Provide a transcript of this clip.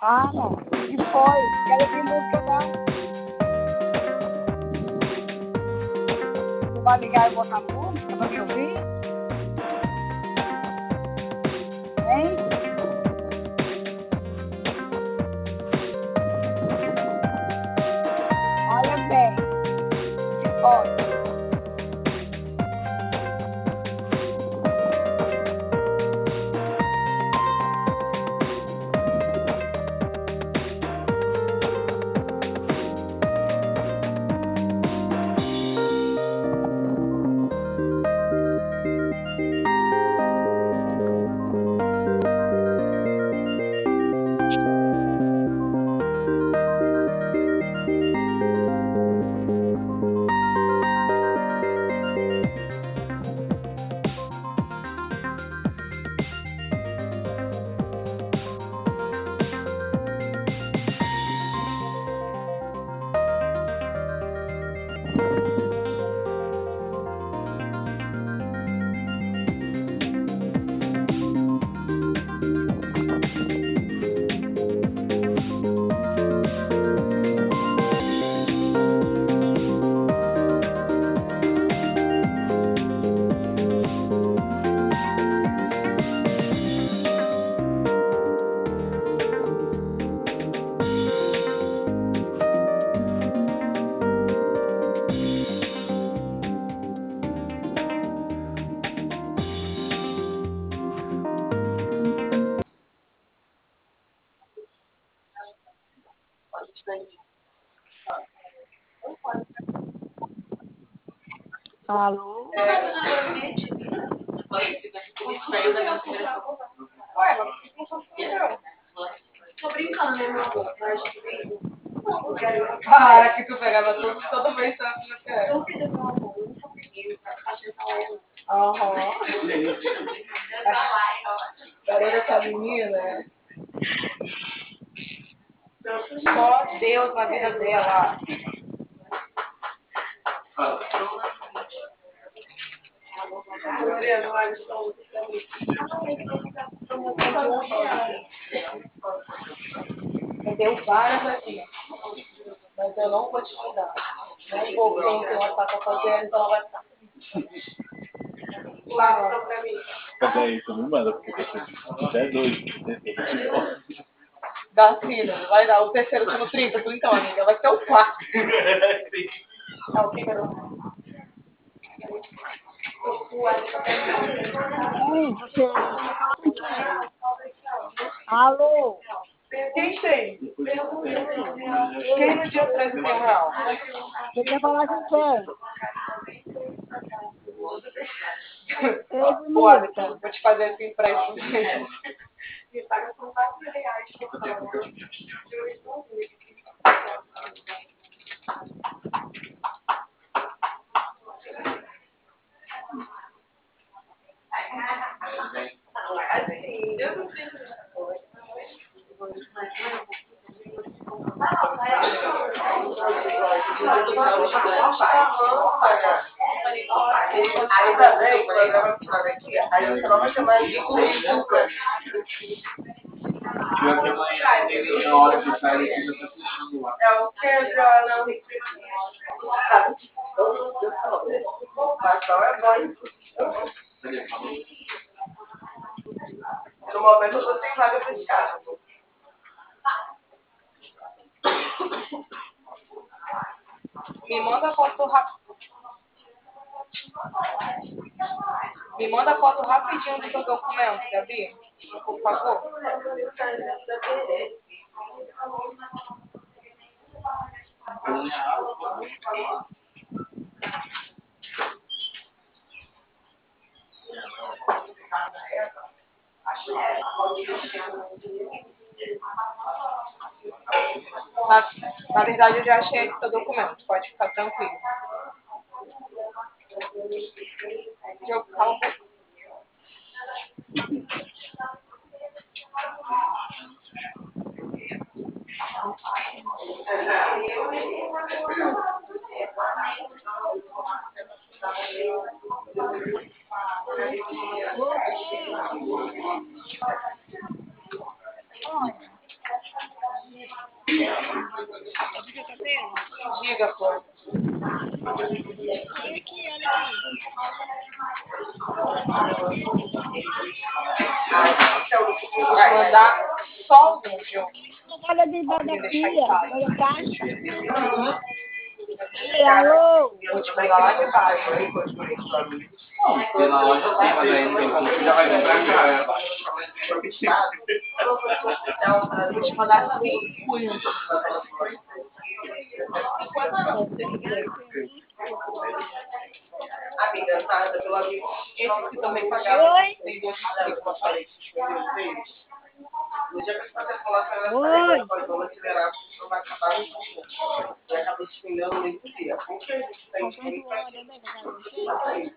Ah, não. Que foi? Quero ouvir música não. Você vai ligar e botar música pra me ouvir? Hein? Olha bem, se pode. Alô? Ué, mas por que não conseguiu? Tô brincando, né, meu amor? Para que tu pegava toda vez que você quer. Eu fiz meu amor, eu não consegui. Aham. Barulho essa menina. Só Deus na vida dela. Eu dei várias aqui, mas eu não vou te mandar. Não vou, porque eu não tenho WhatsApp pra fazer, então ela vai ficar feliz. Lá, pra mim. Cadê isso? Me manda, porque até dois. Dá sim, não vai dar. O terceiro tá no 30, tu então, amiga. Vai ser o quarto. É o que, garoto? Ei, você fala com quem? Alô? Quem tem? Ei, Quem ei, no dia 13 tem real? você quer falar com quem? Ei, Pô, bonita. vou te fazer esse empréstimo. Me paga só R$ 4 por semana. Assim, eu não sei. Ainda bem que o programa que está aqui, aí você não vai ter mais de açúcar. Pior que amanhã tem a hora que eu saio daqui, já tá fechando lá. É o que, Adriana? Pastel é bom. Cadê? Falou? No momento eu tô sem vaga pra esse cara. Me manda foto rápido. Me manda foto rapidinho do teu documento, Gabi. Por favor. Na verdade, eu já achei aqui teu documento. Pode ficar tranquilo. Diogo, cala um pouco. Você. Olha. Vou te mandar só alguns, viu? Olha de Pra me deixar em paz. olha caixa. Alô? Vou te mandar lá de baixo. Porque na loja tem, mas aí você já vai comprar cara. Vou te mandar 5 links. 50 não, 33. Esses que também pagaram, Oi? tem 2 matrículas, tá? No dia que as pessoas colocaram essa Oi? vamos acelerar, porque vai acabar e acaba se pingando muito dia. Porque a gente tem Comprei que tua hora, né? Que eu quero você.